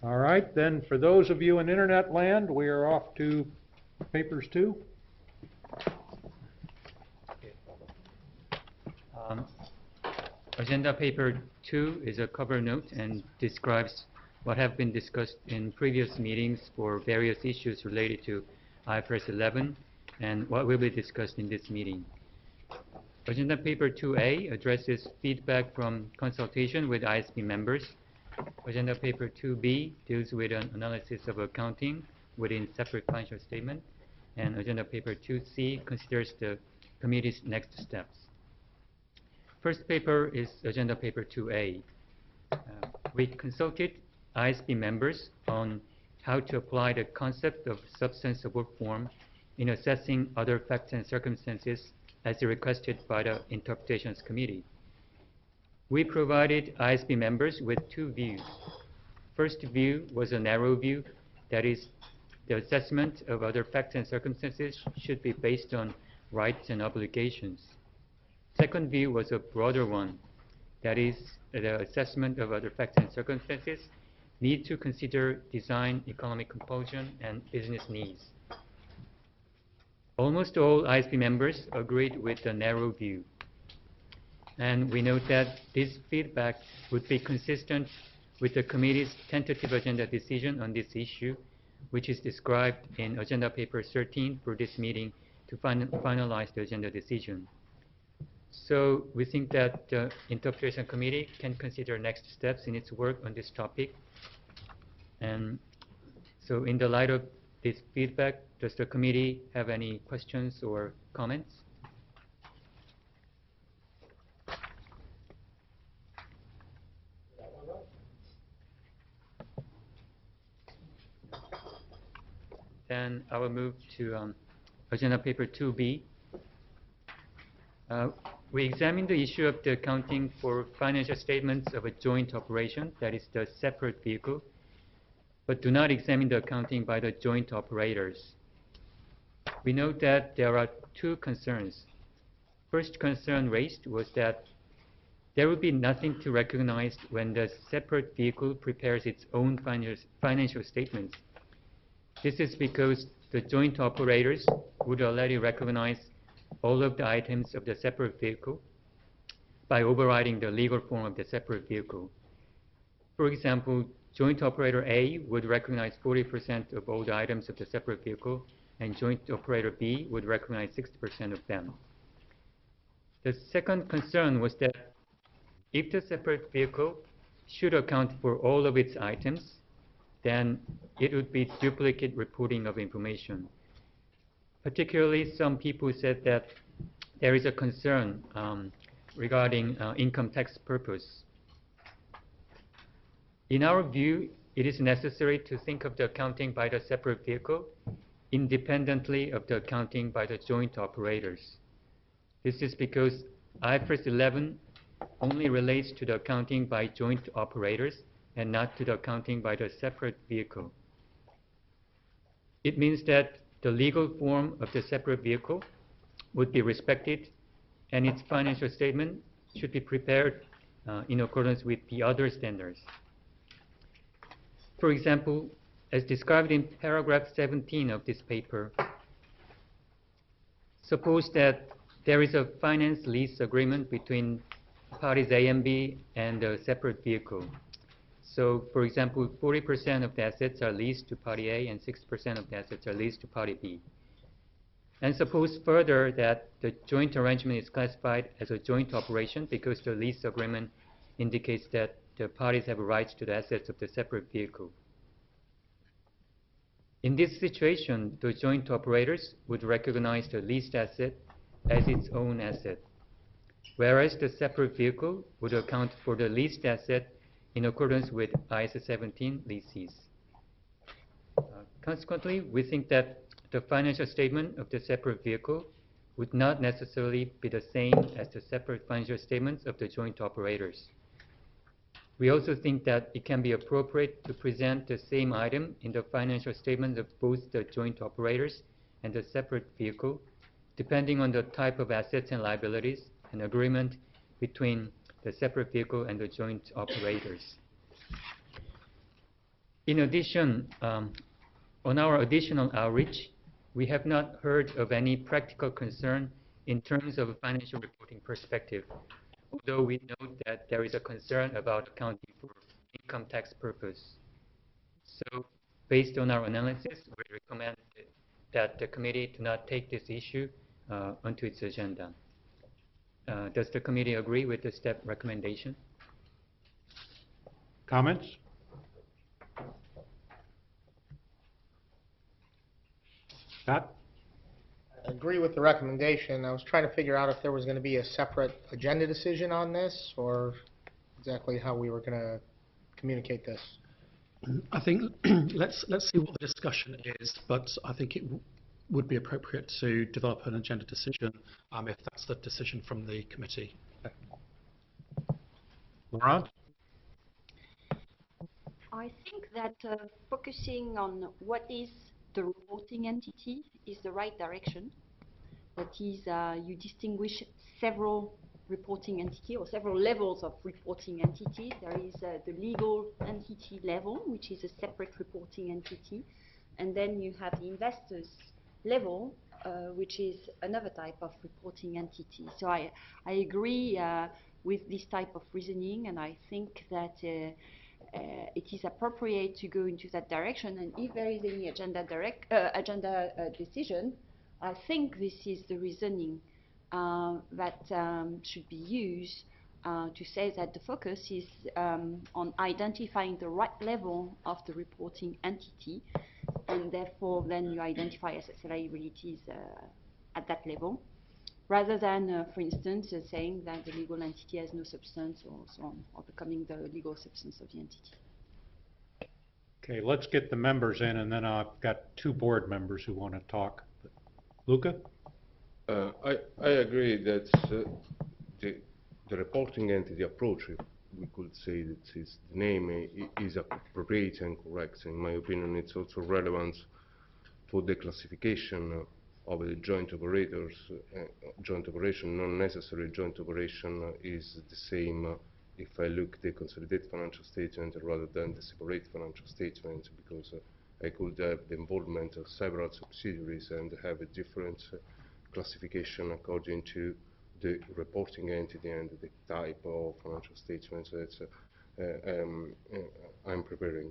All right, then for those of you in internet land, we are off to papers 2. Agenda paper 2 is a cover note and describes what have been discussed in previous meetings for various issues related to IFRS 11 and what will be discussed in this meeting. Agenda paper 2A addresses feedback from consultation with ISB members. Agenda paper 2B deals with an analysis of accounting within separate financial statement. And agenda paper 2C considers the committee's next steps. First paper is agenda paper 2A. We consulted ISB members on how to apply the concept of substance over form in assessing other facts and circumstances as requested by the Interpretations Committee. We provided ISB members with 2 views. First view was a narrow view, that is, the assessment of other facts and circumstances should be based on rights and obligations. Second view was a broader one, that is, the assessment of other facts and circumstances need to consider design, economic compulsion, and business needs. Almost all ISB members agreed with the narrow view. And we note that this feedback would be consistent with the committee's tentative agenda decision on this issue, which is described in agenda paper 13 for this meeting to finalize the agenda decision. So we think that the Interpretation Committee can consider next steps in its work on this topic. And so in the light of this feedback, does the committee have any questions or comments? Then I will move to agenda paper 2B. We examined the issue of the accounting for financial statements of a joint operation, that is the separate vehicle, but do not examine the accounting by the joint operators. We note that there are 2 concerns. First concern raised was that there would be nothing to recognize when the separate vehicle prepares its own financial statements. This is because the joint operators would already recognize all of the items of the separate vehicle by overriding the legal form of the separate vehicle. For example, joint operator A would recognize 40% of all the items of the separate vehicle, and joint operator B would recognize 60% of them. The second concern was that if the separate vehicle should account for all of its items, then it would be duplicate reporting of information. Particularly, some people said that there is a concern regarding income tax purpose. In our view, it is necessary to think of the accounting by the separate vehicle independently of the accounting by the joint operators. This is because IFRS 11 only relates to the accounting by joint operators and not to the accounting by the separate vehicle. It means that the legal form of the separate vehicle would be respected, and its financial statement should be prepared in accordance with the other standards. For example, as described in paragraph 17 of this paper, suppose that there is a finance lease agreement between parties A and B and a separate vehicle. So, for example, 40% of the assets are leased to party A and 60% of the assets are leased to party B. And suppose further that the joint arrangement is classified as a joint operation because the lease agreement indicates that the parties have rights to the assets of the separate vehicle. In this situation, the joint operators would recognize the leased asset as its own asset, whereas the separate vehicle would account for the leased asset in accordance with IAS 17 leases. Consequently, we think that the financial statement of the separate vehicle would not necessarily be the same as the separate financial statements of the joint operators. We also think that it can be appropriate to present the same item in the financial statements of both the joint operators and the separate vehicle, depending on the type of assets and liabilities and agreement between the separate vehicle and the joint operators. In addition, on our additional outreach, we have not heard of any practical concern in terms of a financial reporting perspective, although we know that there is a concern about accounting for income tax purpose. So, based on our analysis, we recommend that the committee do not take this issue onto its agenda. Does the committee agree with the step recommendation? Comments? Scott? I agree with the recommendation. I was trying to figure out if there was going to be a separate agenda decision on this, or exactly how we were going to communicate this. I think let's see what the discussion is, but I think it would be appropriate to develop an agenda decision if that's the decision from the committee. Laurent? I think that focusing on what is the reporting entity is the right direction. That is, you distinguish several reporting entity or several levels of reporting entity. There is the legal entity level, which is a separate reporting entity, and then you have the investors level, which is another type of reporting entity. So I agree with this type of reasoning, and I think that it is appropriate to go into that direction. And if there is any agenda decision, I think this is the reasoning that should be used to say that the focus is on identifying the right level of the reporting entity, and therefore then you identify assets and liabilities at that level, rather than, for instance, saying that the legal entity has no substance or so on, or becoming the legal substance of the entity. Okay, let's get the members in, and then I've got two board members who want to talk. Luca? I agree that the reporting entity approach, if we could say that the name is appropriate and correct. In my opinion, it's also relevant for the classification of the joint operators. Joint operation, not necessarily joint operation, is the same if I look the consolidated financial statement rather than the separate financial statement, because I could have the involvement of several subsidiaries and have a different classification according to the reporting entity and the type of financial statements that I'm preparing.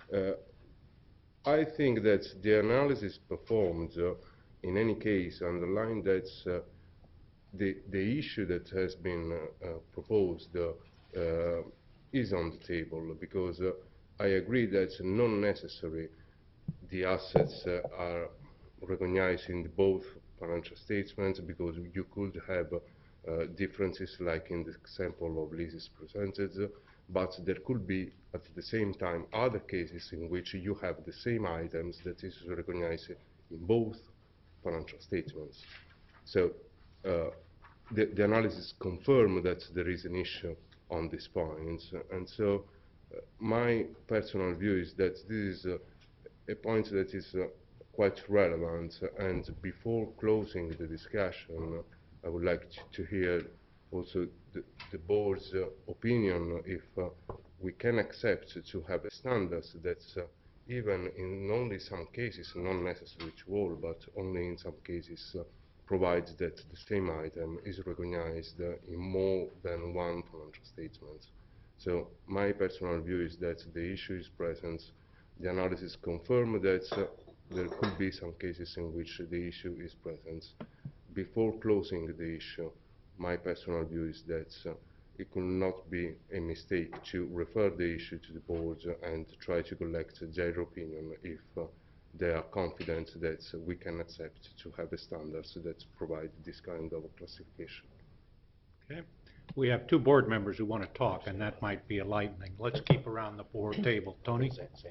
I think that the analysis performed in any case underline that the issue that has been proposed is on the table, because I agree that not necessarily the assets are recognized in both financial statements, because you could have differences like in the example of leases presented, but there could be at the same time other cases in which you have the same items that is recognized in both financial statements. So the analysis confirmed that there is an issue on this point, and so my personal view is that this is a point that is quite relevant, and before closing the discussion, I would like to hear also the board's opinion if we can accept to have a standard that even in only some cases, not necessarily to all, but only in some cases, provides that the same item is recognized in more than one financial statement. So my personal view is that the issue is present. The analysis confirmed that there could be some cases in which the issue is present. Before closing the issue, my personal view is that it could not be a mistake to refer the issue to the board and try to collect their opinion if they are confident that we can accept to have a standard that provide this kind of classification. Okay. We have two board members who want to talk, and that might be enlightening. Let's keep around the board table. Tony?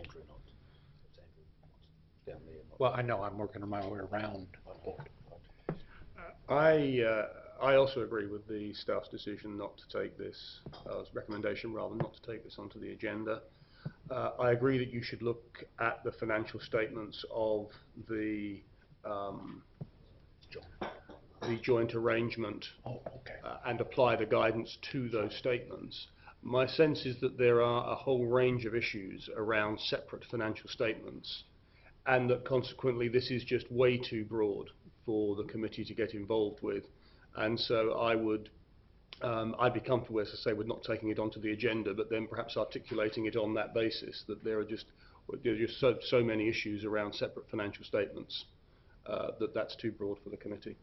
Well, I know I'm working my way around. I also agree with the staff's decision not to take this, recommendation rather, not to take this onto the agenda. I agree that you should look at the financial statements of the joint arrangement and apply the guidance to those statements. My sense is that there are a whole range of issues around separate financial statements, and that consequently this is just way too broad for the committee to get involved with. And so I'd be comfortable, as I say, with not taking it onto the agenda, but then perhaps articulating it on that basis, that there are just so many issues around separate financial statements that's too broad for the committee.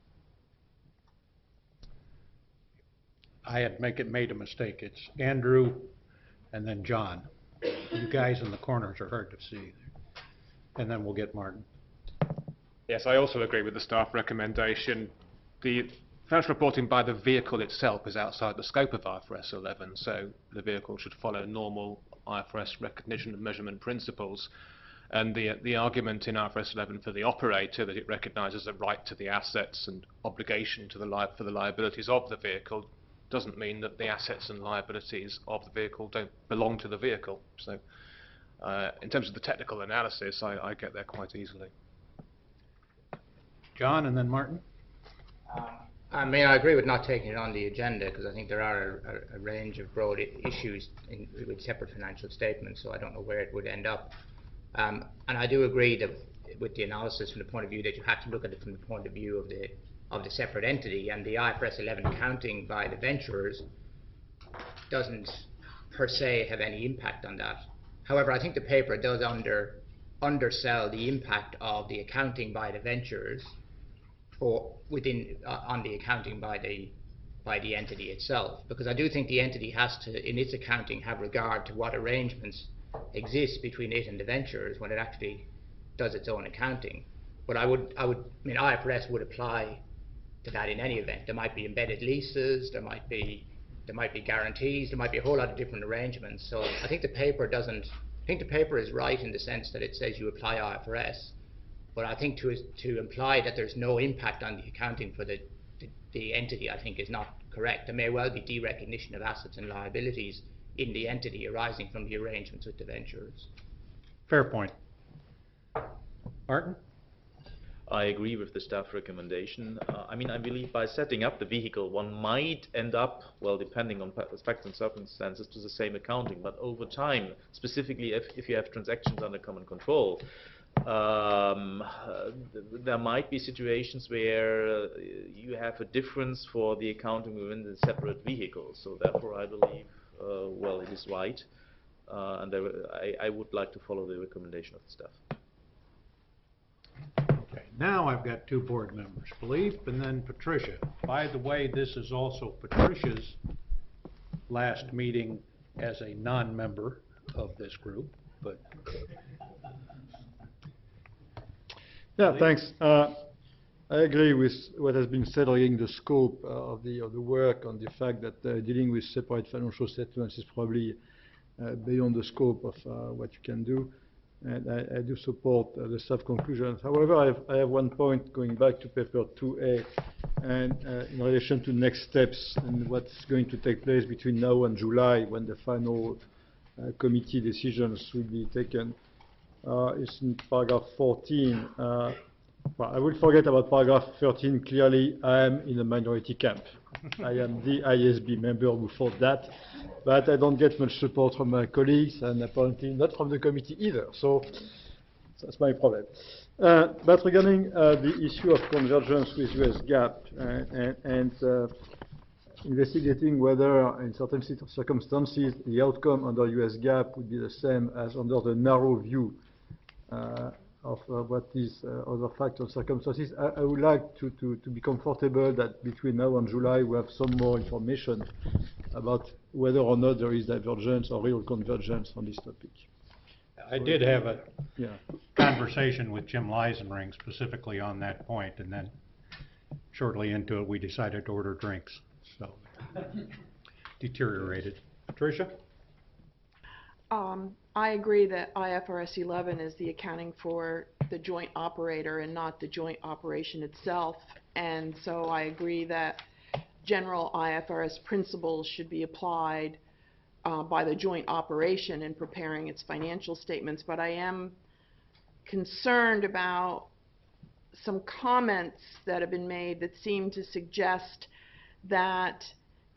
I had made a mistake. It's Andrew and then John. You guys in the corners are hard to see. And then we'll get Martin. Yes, I also agree with the staff recommendation. The financial reporting by the vehicle itself is outside the scope of IFRS 11, so the vehicle should follow normal IFRS recognition and measurement principles. And the argument in IFRS 11 for the operator that it recognises a right to the assets and obligation to for the liabilities of the vehicle doesn't mean that the assets and liabilities of the vehicle don't belong to the vehicle. So in terms of the technical analysis, I get there quite easily. John and then Martin. I mean, I agree with not taking it on the agenda because I think there are a range of broad issues with separate financial statements, so I don't know where it would end up. And I do agree that with the analysis from the point of view that you have to look at it from the point of view of the separate entity, and the IFRS 11 accounting by the venturers doesn't per se have any impact on that. However, I think the paper does undersell the impact of the accounting by the venturers on the accounting by the entity itself, because I do think the entity has to, in its accounting, have regard to what arrangements exist between it and the venturers when it actually does its own accounting. But I mean, IFRS would apply to that in any event. There might be embedded leases, there might be guarantees, there might be a whole lot of different arrangements. So I think the paper is right in the sense that it says you apply IFRS. But I think to imply that there's no impact on the accounting for the entity, I think is not correct. There may well be derecognition of assets and liabilities in the entity arising from the arrangements with the venturers. Fair point. Martin? I agree with the staff recommendation. I mean, I believe by setting up the vehicle, one might end up, well, depending on facts and circumstances, to the same accounting. But over time, specifically if you have transactions under common control, there might be situations where you have a difference for the accounting within the separate vehicles. So therefore, I believe, well, it is right, and I would like to follow the recommendation of the staff. Okay, now I've got two board members, Philippe and then Patricia. By the way, this is also Patricia's last meeting as a non-member of this group, but... Yeah, thanks. I agree with what has been said regarding the scope of the work, on the fact that dealing with separate financial statements is probably beyond the scope of what you can do, and I do support the staff conclusions. However, I have one point going back to paper 2A, and in relation to next steps and what's going to take place between now and July when the final committee decisions will be taken. It's in paragraph 14. Well, I will forget about paragraph 13. Clearly, I am in a minority camp. I am the ISB member who fought that, but I don't get much support from my colleagues, and apparently not from the committee either. So that's my problem. But regarding the issue of convergence with US GAAP and investigating whether in certain circumstances the outcome under US GAAP would be the same as under the narrow view of what is other facts or circumstances, I would like to be comfortable that between now and July we have some more information about whether or not there is divergence or real convergence on this topic. I did have a conversation with Jim Leisenring specifically on that point, and then shortly into it we decided to order drinks, so deteriorated. Patricia? I agree that IFRS 11 is the accounting for the joint operator and not the joint operation itself, and so I agree that general IFRS principles should be applied by the joint operation in preparing its financial statements. But I am concerned about some comments that have been made that seem to suggest that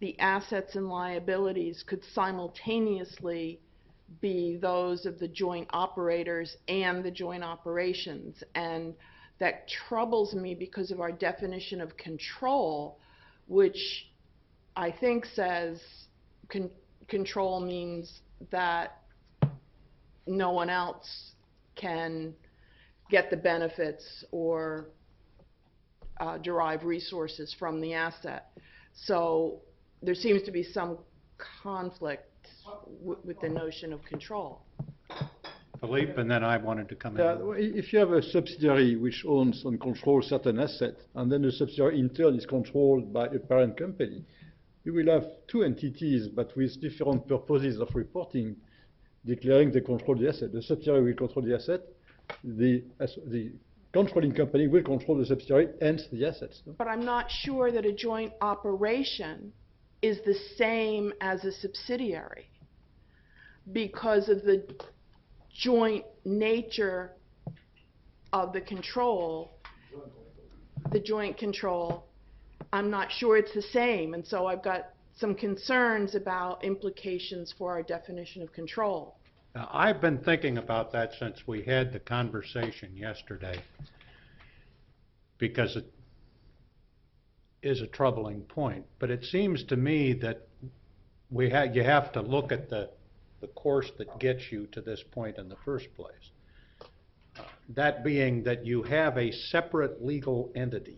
the assets and liabilities could simultaneously be those of the joint operators and the joint operations. And that troubles me because of our definition of control, which I think says control means that no one else can get the benefits or derive resources from the asset. So there seems to be some conflict with the notion of control. Philippe, and then I wanted to come Yeah, in. well, if you have a subsidiary which owns and controls certain assets, and then the subsidiary in turn is controlled by a parent company, you will have two entities, but with different purposes of reporting, declaring they control the asset. The subsidiary will control the asset, the controlling company will control the subsidiary and the assets. No? But I'm not sure that a joint operation is the same as a subsidiary because of the joint nature of the control, the joint control. I'm not sure it's the same, and so I've got some concerns about implications for our definition of control. Now, I've been thinking about that since we had the conversation yesterday, because it is a troubling point. But it seems to me that you have to look at the course that gets you to this point in the first place. That being that you have a separate legal entity.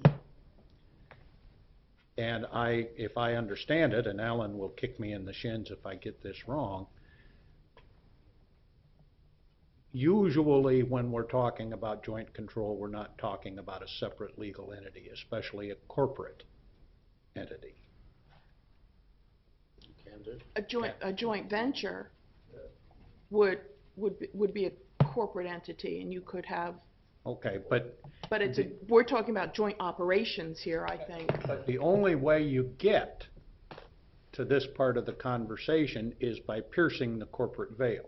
And if I understand it, and Alan will kick me in the shins if I get this wrong, usually when we're talking about joint control, we're not talking about a separate legal entity, especially a corporate entity. A joint venture would be a corporate entity, and you could have. Okay, but We're talking about joint operations here, I think. But the only way you get to this part of the conversation is by piercing the corporate veil.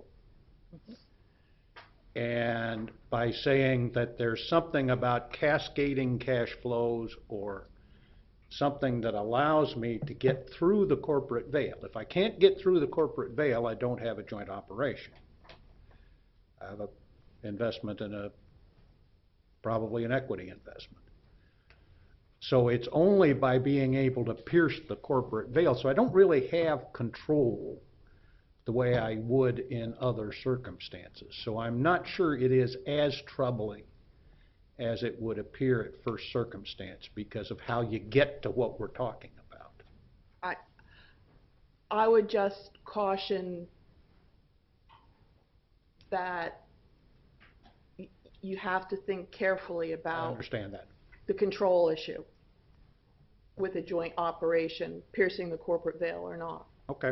And by saying that there's something about cascading cash flows or something that allows me to get through the corporate veil. If I can't get through the corporate veil, I don't have a joint operation. I have an investment in probably an equity investment. So it's only by being able to pierce the corporate veil. So I don't really have control the way I would in other circumstances. So I'm not sure it is as troubling as it would appear at first circumstance because of how you get to what we're talking about. I would just caution that you have to think carefully I about understand that. the control issue with a joint operation, piercing the corporate veil or not. Okay.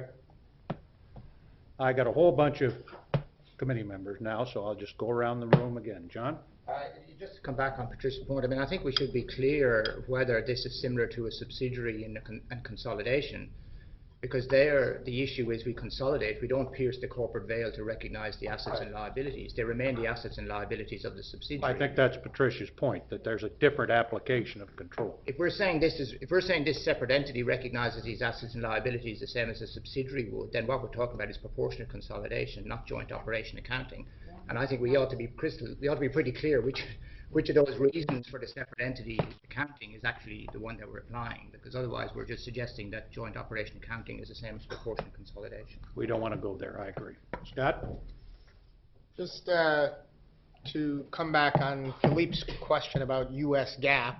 I got a whole bunch of committee members now, so I'll just go around the room again. John? Just to come back on Patricia's point, I mean, I think we should be clear whether this is similar to a subsidiary and consolidation, because there the issue is we consolidate, we don't pierce the corporate veil to recognize the assets and liabilities. They remain the assets and liabilities of the subsidiary. I think that's Patricia's point, that there's a different application of control. If we're saying this separate entity recognizes these assets and liabilities the same as a subsidiary would, then what we're talking about is proportionate consolidation, not joint operation accounting. And I think we ought to be pretty clear which of those reasons for the separate entity accounting is actually the one that we're applying, because otherwise we're just suggesting that joint operation accounting is the same as proportionate consolidation. We don't want to go there, I agree. Scott? Just to come back on Philippe's question about U.S. GAAP,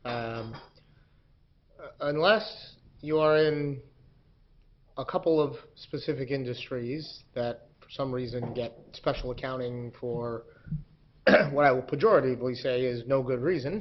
unless you are in a couple of specific industries that for some reason get special accounting for what I will pejoratively say is no good reason,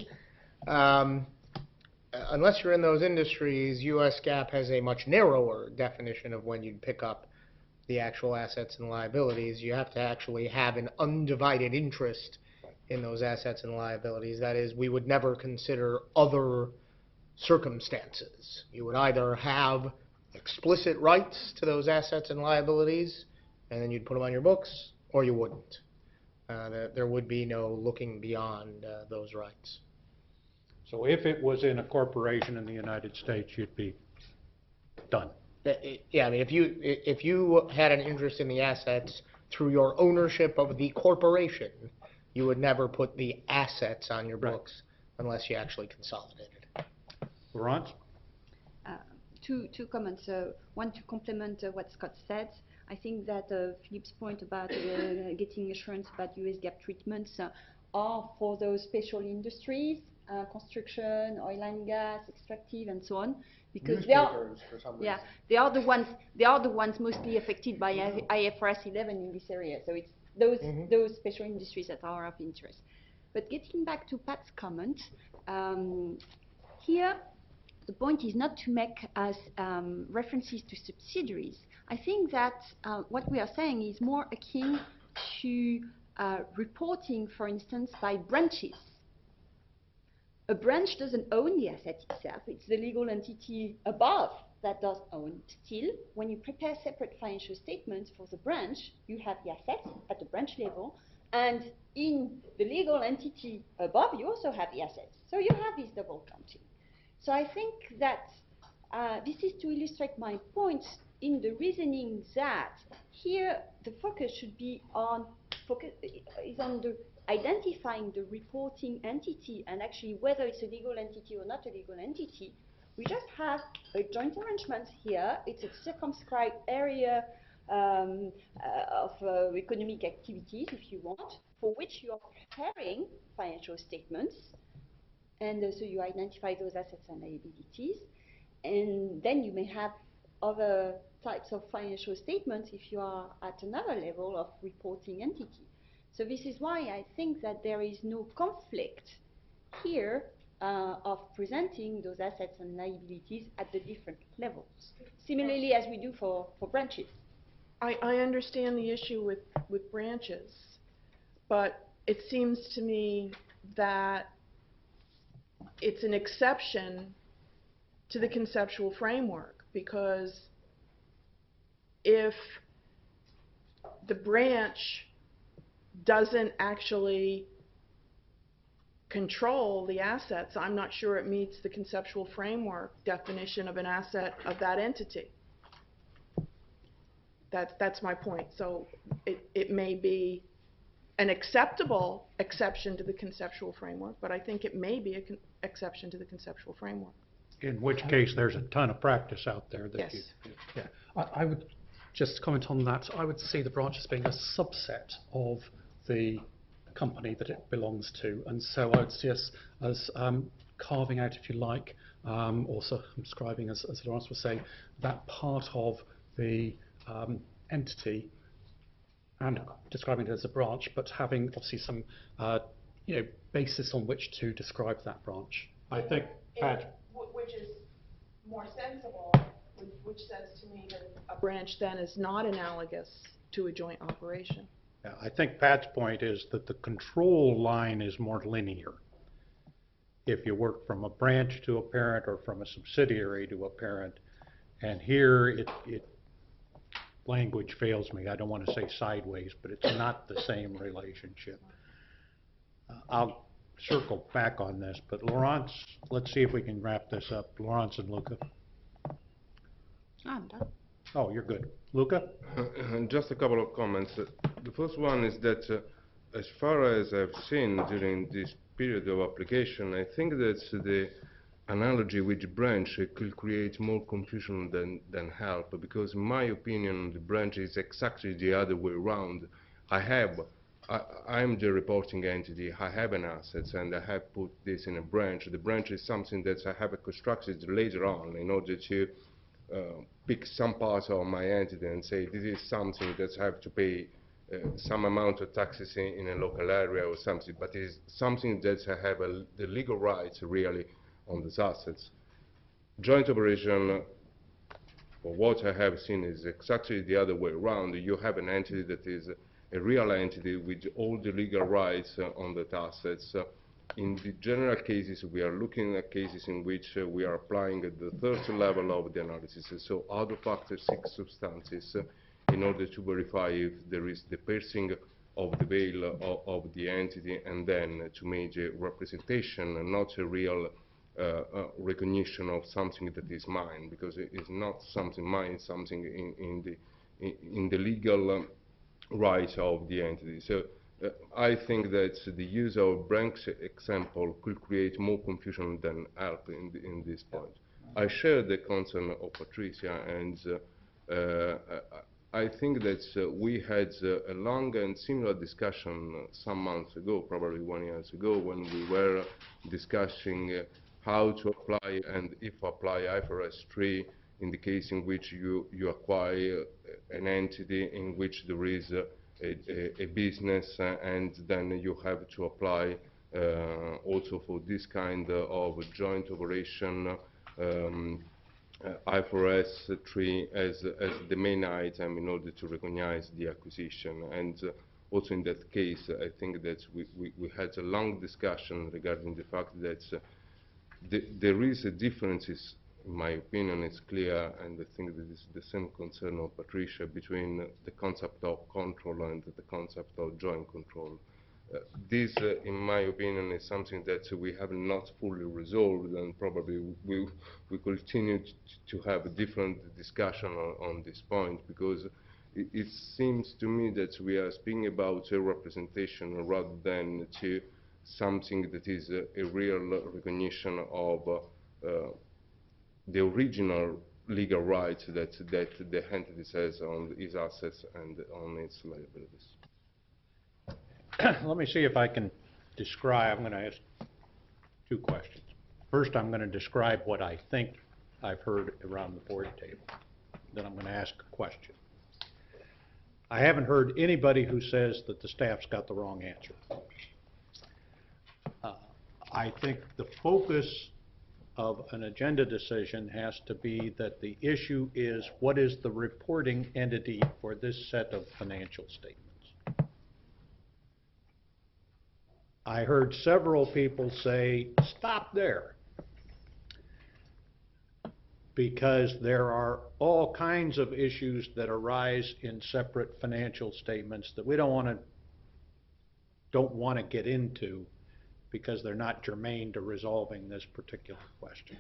unless you're in those industries, U.S. GAAP has a much narrower definition of when you'd pick up the actual assets and liabilities. You have to actually have an undivided interest in those assets and liabilities. That is, we would never consider other circumstances. You would either have explicit rights to those assets and liabilities, and then you'd put them on your books, or you wouldn't. There would be no looking beyond those rights. So if it was in a corporation in the United States, you'd be done. Yeah, I mean, if you had an interest in the assets through your ownership of the corporation, you would never put the assets on your Right. books unless you actually consolidated. Laurence? Two comments. One, to complement what Scott said. I think that Philippe's point about getting assurance about US GAAP treatments are for those special industries, construction, oil and gas, extractive, and so on, because they are, For some reason. yeah, they are the ones mostly affected by IFRS 11 in this area. So it's those special industries that are of interest. But getting back to Pat's comment, here the point is not to make as references to subsidiaries. I think that what we are saying is more akin to reporting, for instance, by branches. A branch doesn't own the asset itself. It's the legal entity above that does own. Still, when you prepare separate financial statements for the branch, you have the assets at the branch level, and in the legal entity above, you also have the assets. So you have this double counting. So I think that this is to illustrate my point in the reasoning that here the focus should be on the identifying the reporting entity, and actually whether it's a legal entity or not a legal entity. We just have a joint arrangement here. It's a circumscribed area of economic activities, if you want, for which you are preparing financial statements. And so you identify those assets and liabilities. And then you may have other types of financial statements if you are at another level of reporting entity. So this is why I think that there is no conflict here of presenting those assets and liabilities at the different levels, similarly as we do for branches. I understand the issue with branches, but it seems to me that it's an exception to the conceptual framework, because if the branch doesn't actually control the assets, I'm not sure it meets the conceptual framework definition of an asset of that entity. That's my point. So it may be an acceptable exception to the conceptual framework, but I think it may be an exception to the conceptual framework. In which case, there's a ton of practice out there that Yes. Yeah, I would just comment on that. I would see the branch as being a subset of the company that it belongs to, and so I would see us as carving out, if you like, or circumscribing, as Laurence was saying, that part of the entity and describing it as a branch, but having obviously some basis on which to describe that branch. I think, Pat, Which is more sensible, which says to me that a branch then is not analogous to a joint operation. yeah, I think Pat's point is that the control line is more linear. If you work from a branch to a parent or from a subsidiary to a parent, and here language fails me. I don't want to say sideways, but it's not the same relationship. I'll circle back on this, but Laurence, let's see if we can wrap this up. Laurence and Luca. I'm done. Oh, you're good. Luca? Just a couple of comments. The first one is that as far as I've seen during this period of application, I think that the analogy with the branch could create more confusion than help, because in my opinion the branch is exactly the other way around. I'm the reporting entity, I have an asset and I have put this in a branch. The branch is something that I have constructed later on in order to pick some part of my entity and say this is something that I have to pay some amount of taxes in a local area or something, but it is something that I have the legal rights really on these assets. Joint operation, for what I have seen, is exactly the other way around. You have an entity that is a real entity with all the legal rights on the assets. In the general cases, we are looking at cases in which we are applying at the third level of the analysis, so out of factor 6 substances, in order to verify if there is the piercing of the veil of the entity, and then to make a representation, not a real recognition of something that is mine, because it is not something mine, it's something in the legal right of the entity. So I think that the use of Brank's example could create more confusion than help in this point. I share the concern of Patricia, and I think that we had a long and similar discussion some months ago, probably 1 year ago, when we were discussing how to apply and if apply IFRS 3 in the case in which you acquire an entity in which there is a business, and then you have to apply also for this kind of joint operation IFRS 3 as the main item in order to recognize the acquisition. And also in that case, I think that we had a long discussion regarding the fact that there is a difference, in my opinion, it's clear, and I think that is the same concern of Patricia, between the concept of control and the concept of joint control. This, in my opinion, is something that we have not fully resolved, and probably we continue to have a different discussion on this point, because it seems to me that we are speaking about a representation rather than to something that is a real recognition of the original legal rights that the entity has on its assets and on its liabilities. Let me see if I can describe. I'm going to ask two questions. First, I'm going to describe what I think I've heard around the board table. Then I'm going to ask a question. I haven't heard anybody who says that the staff's got the wrong answer. I think the focus of an agenda decision has to be that the issue is, what is the reporting entity for this set of financial statements? I heard several people say, stop there, because there are all kinds of issues that arise in separate financial statements that we don't want to get into, because they're not germane to resolving this particular question.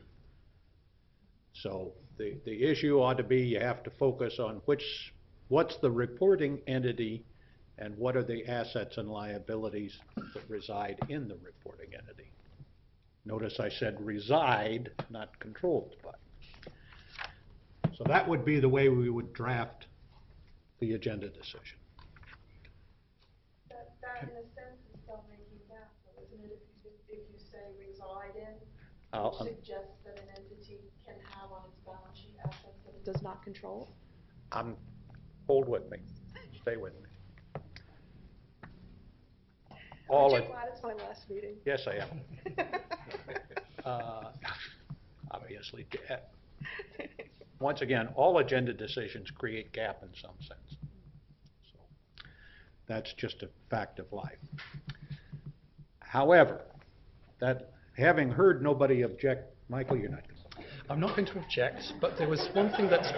So the issue ought to be, you have to focus on what's the reporting entity and what are the assets and liabilities that reside in the reporting entity. Notice I said reside, not controlled by. So that would be the way we would draft the agenda decision. That in a sense is still making that, though, isn't it? If you say reside in, which suggests that an entity can have on its balance sheet assets that it does not control? Hold with me. Stay with me. Aren't you glad it's my last meeting? Yes, I am. Obviously. Once again, all agenda decisions create gap in some sense. So that's just a fact of life. However, that having heard nobody object, Michael, you're not going to. I'm not going to object, but there was one thing that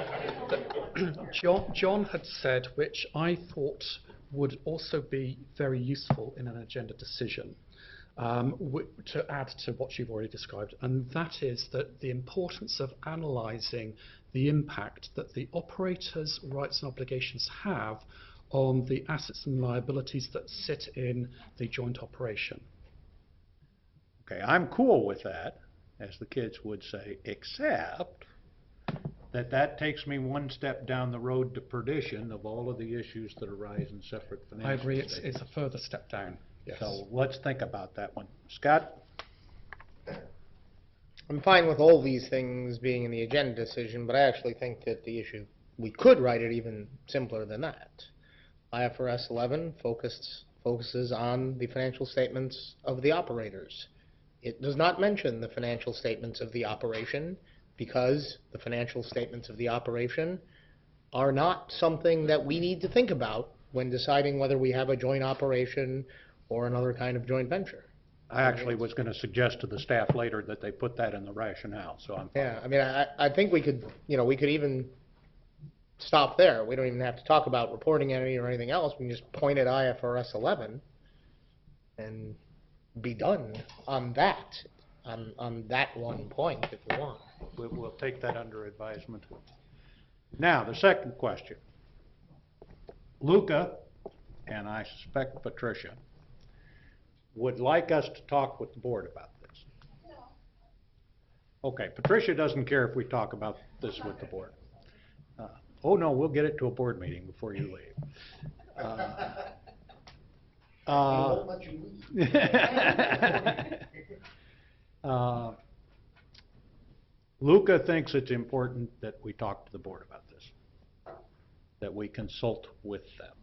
John had said, which I thought would also be very useful in an agenda decision, to add to what you've already described, and that is that the importance of analysing the impact that the operator's rights and obligations have on the assets and liabilities that sit in the joint operation. Okay, I'm cool with that, as the kids would say, except that takes me one step down the road to perdition of all of the issues that arise in separate financial I agree, statements. it's a further step down. Yes. So let's think about that one. Scott? I'm fine with all these things being in the agenda decision, but I actually think that the issue, we could write it even simpler than that. IFRS 11 focuses on the financial statements of the operators. It does not mention the financial statements of the operation, because the financial statements of the operation are not something that we need to think about when deciding whether we have a joint operation or another kind of joint venture. I actually was going to suggest to the staff later that they put that in the rationale, so I'm fine. Yeah, I mean, I think we could even stop there. We don't even have to talk about reporting entity or anything else. We can just point at IFRS 11 and be done on that. on that one point if you want. We'll take that under advisement. Now, the second question. Luca, and I suspect Patricia, would like us to talk with the board about this. Okay, Patricia doesn't care if we talk about this with the board. Oh, no, we'll get it to a board meeting before you leave. Luca thinks it's important that we talk to the board about this, that we consult with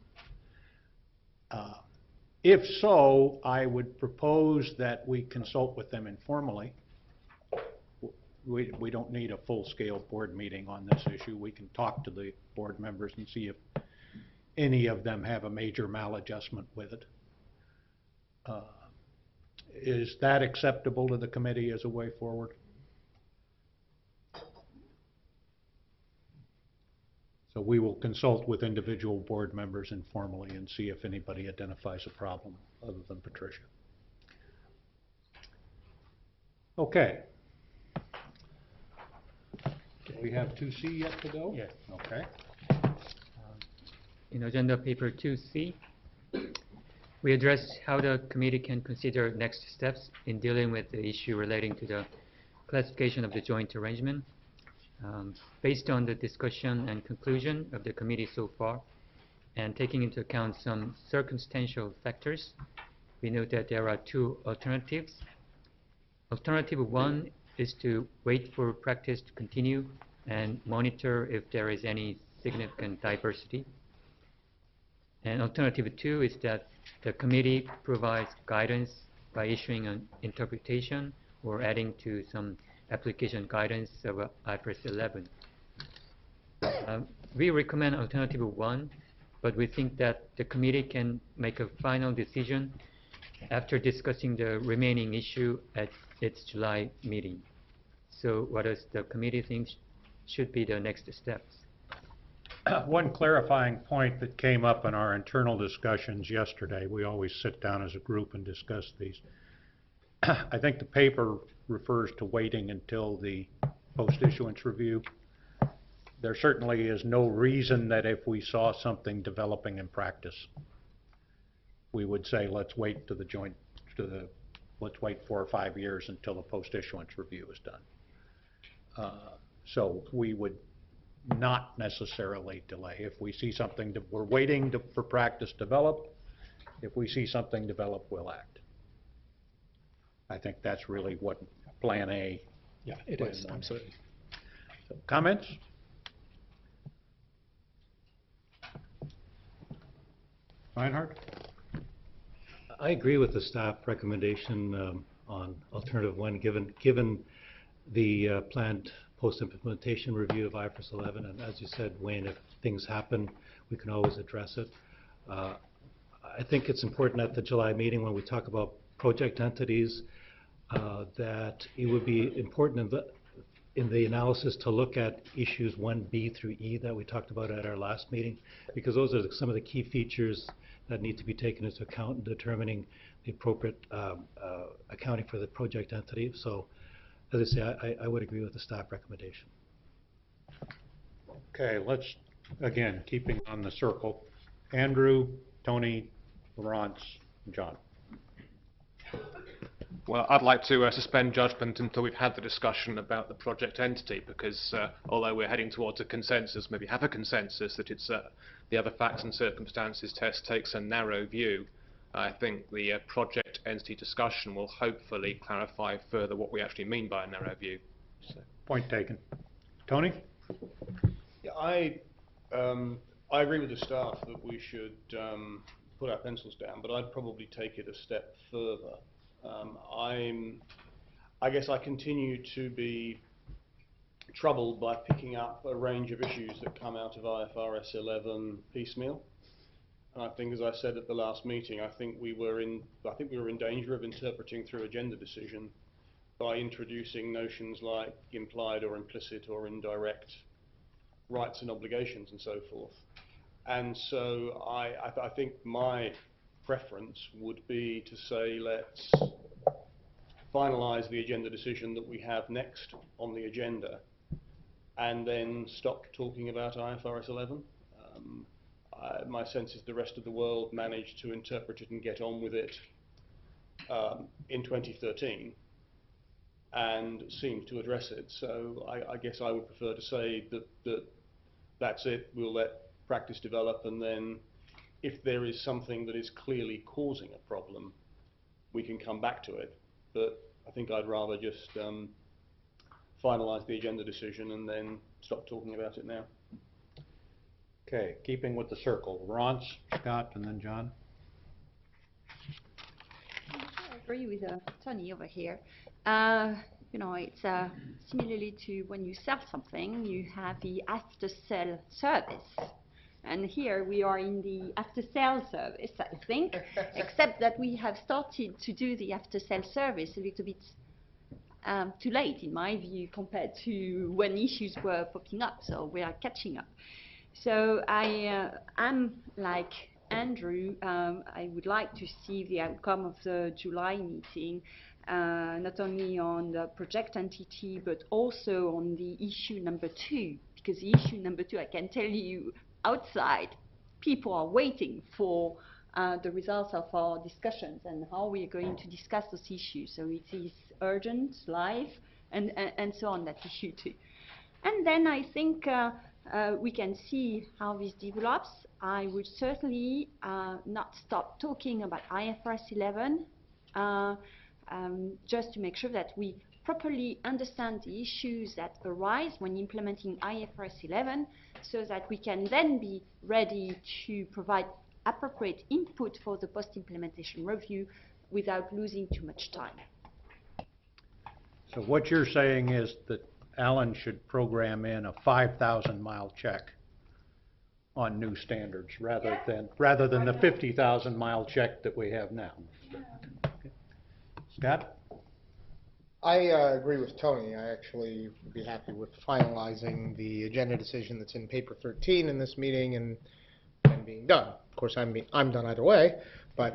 them. If so, I would propose that we consult with them informally. We don't need a full-scale board meeting on this issue. We can talk to the board members and see if any of them have a major maladjustment with it. Is that acceptable to the committee as a way forward? So we will consult with individual board members informally and see if anybody identifies a problem other than Patricia. Okay. Do we have 2C yet to go? Yes. Okay. In agenda paper 2C, we addressed how the committee can consider next steps in dealing with the issue relating to the classification of the joint arrangement. Based on the discussion and conclusion of the committee so far, and taking into account some circumstantial factors, we note that there are two alternatives. Alternative one is to wait for practice to continue and monitor if there is any significant diversity. And alternative two is that the committee provides guidance by issuing an interpretation or adding to some application guidance of IFRS 11. We recommend alternative one, but we think that the committee can make a final decision after discussing the remaining issue at its July meeting. So what does the committee think should be the next steps? One clarifying point that came up in our internal discussions yesterday, we always sit down as a group and discuss these. I think the paper refers to waiting until the post-issuance review. There certainly is no reason that if we saw something developing in practice, we would say, let's wait to let's wait 4 or 5 years until the post-issuance review is done. So we would not necessarily delay. If we see something, we're waiting for practice to develop. If we see something develop, we'll act. I think that's really what Plan A. Yeah, it is, absolutely. So, comments? Reinhardt? I agree with the staff recommendation on alternative one, given the planned post-implementation review of IFRS 11, and as you said, Wayne, if things happen, we can always address it. I think it's important at the July meeting when we talk about project entities that it would be important in the analysis to look at issues 1B through E that we talked about at our last meeting, because those are some of the key features that need to be taken into account in determining the appropriate accounting for the project entity. So, as I say, I would agree with the staff recommendation. Okay, let's, again, keeping on the circle. Andrew, Tony, Laurence, John. Well, I'd like to suspend judgment until we've had the discussion about the project entity, because although we're heading towards a consensus, maybe have a consensus that it's the other facts and circumstances test takes a narrow view, I think the project entity discussion will hopefully clarify further what we actually mean by a narrow view. So. Point taken. Tony? Yeah, I agree with the staff that we should put our pencils down, but I'd probably take it a step further. I guess I continue to be troubled by picking up a range of issues that come out of IFRS 11 piecemeal. And I think, as I said at the last meeting, I think we were in danger of interpreting through a gender decision by introducing notions like implied or implicit or indirect rights and obligations and so forth. And so I think my preference would be to say let's finalise the agenda decision that we have next on the agenda, and then stop talking about IFRS 11. My sense is the rest of the world managed to interpret it and get on with it in 2013 and seemed to address it. So I guess I would prefer to say that's it, we'll let practice develop, and then if there is something that is clearly causing a problem, we can come back to it. But I think I'd rather just finalise the agenda decision and then stop talking about it now. Okay, keeping with the circle, Ron, Scott, and then John. I agree with Tony over here. You know, it's similarly to when you sell something, you have the after-sale service. And here we are in the after-sale service, I think, except that we have started to do the after-sale service a little bit too late, in my view, compared to when issues were popping up. So we are catching up. So I am like Andrew. I would like to see the outcome of the July meeting, not only on the project entity, but also on the issue number 2. Because the issue number 2, I can tell you, outside, people are waiting for the results of our discussions and how we are going to discuss those issues. So it is urgent, live, and so on, that issue too. And then I think we can see how this develops. I would certainly not stop talking about IFRS 11, just to make sure that we properly understand the issues that arise when implementing IFRS 11, so that we can then be ready to provide appropriate input for the post-implementation review without losing too much time. So what you're saying is that Alan should program in a 5,000-mile check on new standards rather than the 50,000-mile check that we have now. Okay. Scott? I agree with Tony. I actually would be happy with finalizing the agenda decision that's in paper 13 in this meeting and being done. Of course, I'm done either way, but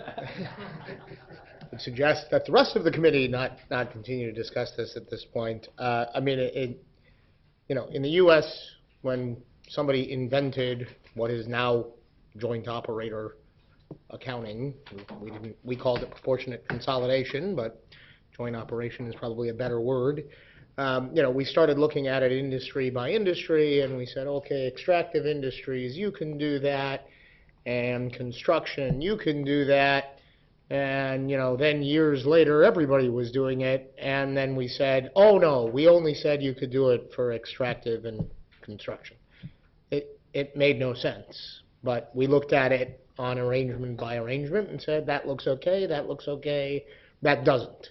I would suggest that the rest of the committee not continue to discuss this at this point. I mean, you know, in the U.S., when somebody invented what is now joint operator accounting, we called it proportionate consolidation, but joint operation is probably a better word. You know, we started looking at it industry by industry, and we said, okay, extractive industries, you can do that, and construction, you can do that. And, you know, then years later, everybody was doing it, and then we said, oh no, we only said you could do it for extractive and construction. It made no sense, but we looked at it on arrangement by arrangement and said, that looks okay, that doesn't.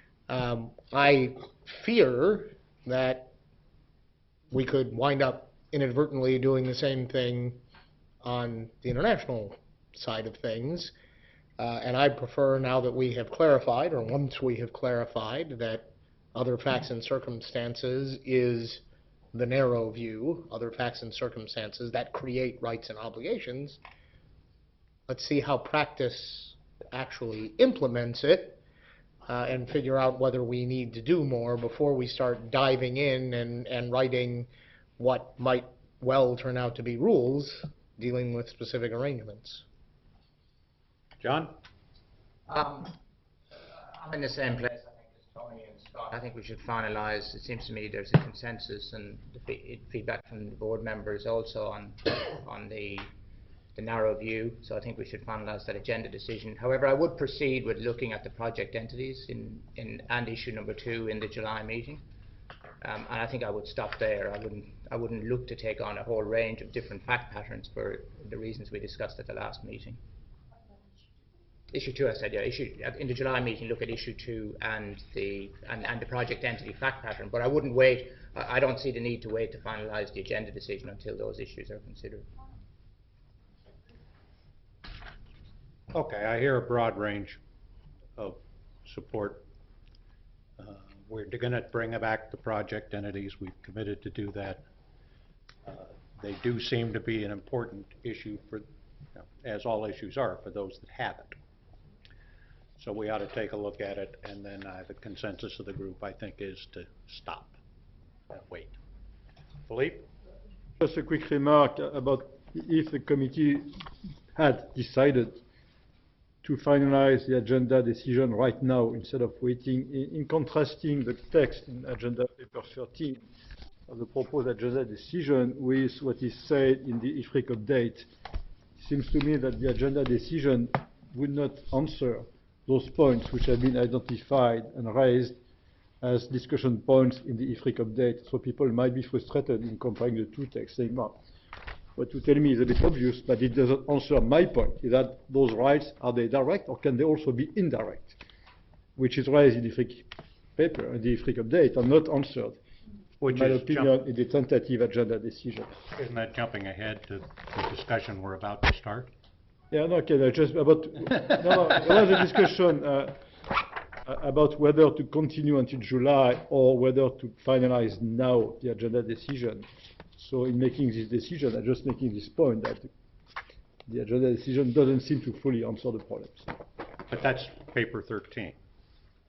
I fear that we could wind up inadvertently doing the same thing on the international side of things. And I prefer, now that we have clarified, or once we have clarified, that other facts and circumstances is the narrow view, other facts and circumstances that create rights and obligations. Let's see how practice actually implements it, and figure out whether we need to do more before we start diving in and writing what might well turn out to be rules dealing with specific arrangements. John? I'm in the same place, I think, as Tony and Scott. I think we should finalise. It seems to me there's a consensus, and the feedback from the board members also on the narrow view. So I think we should finalise that agenda decision. However, I would proceed with looking at the project entities and issue number 2 in the July meeting. And I think I would stop there. I wouldn't look to take on a whole range of different fact patterns for the reasons we discussed at the last meeting. Issue 2, I said, yeah. In the July meeting, look at issue 2 and the project entity fact pattern. But I wouldn't wait. I don't see the need to wait to finalise the agenda decision until those issues are considered. Okay, I hear a broad range of support. We're going to bring back the project entities. We've committed to do that. They do seem to be an important issue for, as all issues are, for those that have it. So we ought to take a look at it, and then the consensus of the group, I think, is to stop and wait. Philippe? Just a quick remark about if the committee had decided to finalize the agenda decision right now instead of waiting, in contrasting the text in agenda paper 13 of the proposed agenda decision with what is said in the IFRIC update, it seems to me that the agenda decision would not answer those points which have been identified and raised as discussion points in the IFRIC update. So people might be frustrated in comparing the two texts, saying, well, what you tell me is a bit obvious, but it doesn't answer my point, is that those rights, are they direct or can they also be indirect? Which is raised in the IFRIC paper, the IFRIC update, and not answered, Which in my is opinion, in the tentative agenda decision. Isn't that jumping ahead to the discussion we're about to start? Yeah, no, okay, just about, no, there was a discussion about whether to continue until July or whether to finalize now the agenda decision. So in making this decision, I'm just making this point that the agenda decision doesn't seem to fully answer the problems. But that's paper 13.